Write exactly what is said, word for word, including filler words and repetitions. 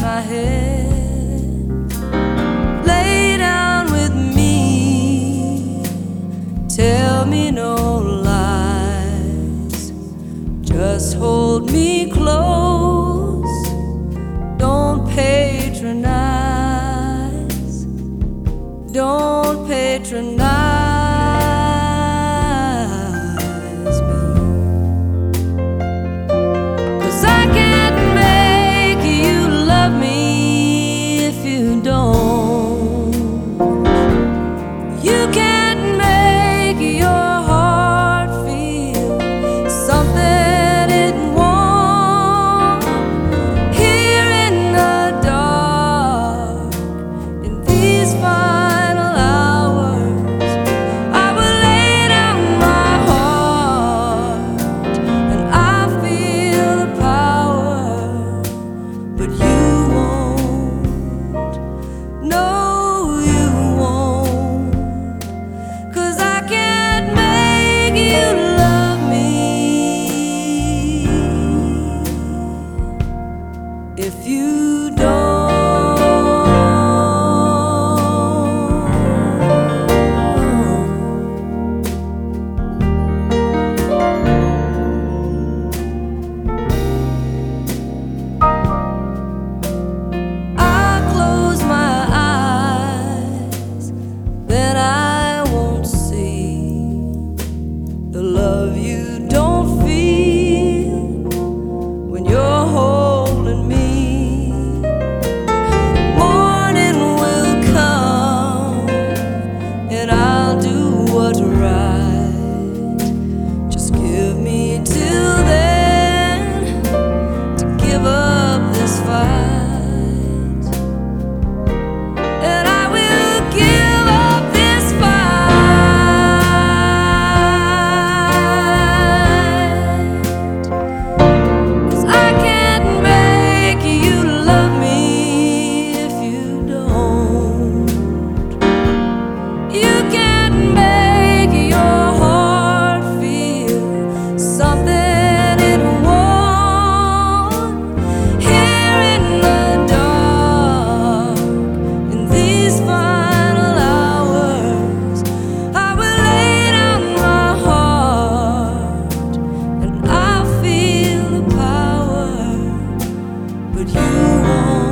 my head. Lay down with me, tell me no lies, just hold me close, don't patronize, don't patronize. You can't make your heart feel something it won't. Here in the dark, in these final hours, I will lay down my heart and I feel the power, but you won't. No. If you don't, I close my eyes, then I won't see the love you don't feel when you're holding me. What's right, just give me till then to give up this fight, and I will give up this fight, 'cause I can't make you love me if you don't. You can't make but you won't.